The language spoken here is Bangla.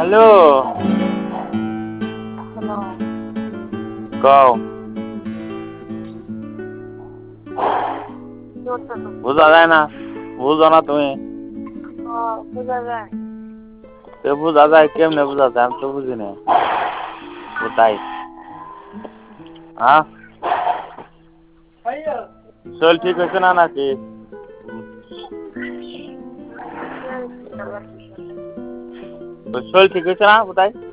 হ্যালো। হ্যালো। কও। কি করতেছো? বোঝা যায় না? বুঝো না তুমি? বোঝা যায়। তো বোঝা যায় কেমনে বোঝা যায়? আমি তো বুঝি না। কোথায়? হ্যাঁ? শরীর ঠিক হয়েছে না নাকি? শরীর ঠিক হয়েছে না কোথায়?